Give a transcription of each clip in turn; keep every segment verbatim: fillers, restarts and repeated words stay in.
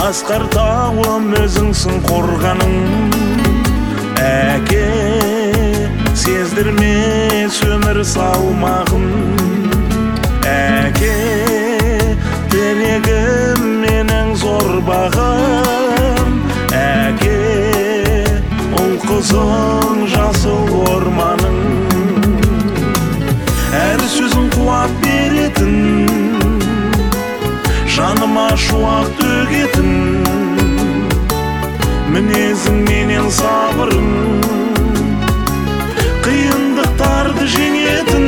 Асқар тауым өзіңсің қорғаның, әке сездірмес өмір салмағын. Әке терегім менің зор бағым, әке ұл қызың жасыл орманың. Әр сөзің қуат беретін, жаныма шуақ төгетін, мінезің менен сабырың, қиындықтарды жеңетін.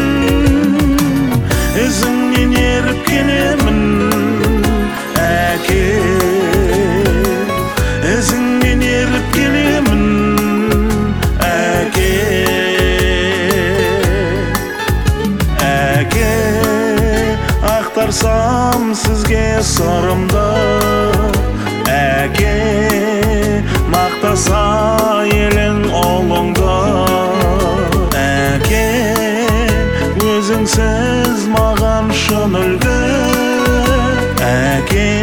Ізіңнен еріп келемін, әке, ізіңнен еріп келемін, әке. Әке, ақтарсам сізге сырымды, әке, мақтаса елің ұлыңды. Әке, өзіңсіз маған шын үлгі, әке,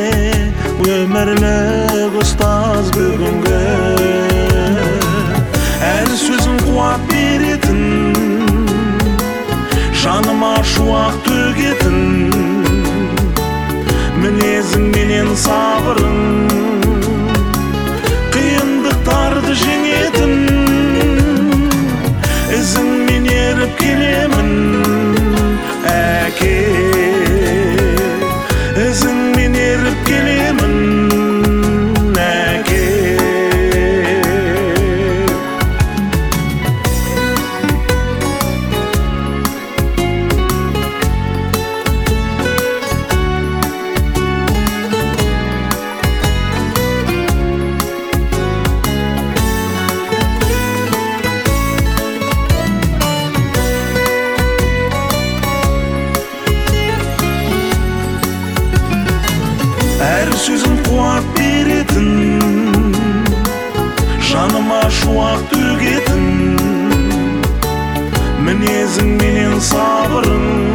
өмірлік ұстаз бүгінгі. Әр сөзің қуат беретін, жаныма шуақ төгетін, мінезің менен сабырың, қиындықтарды жеңетін. Ізіңмен еріп келемін, әке, ізіңмен еріп келемін, әке. Әр сөзің қуат беретін, жаныма шуақ төгетін, мінезің менен сабырың,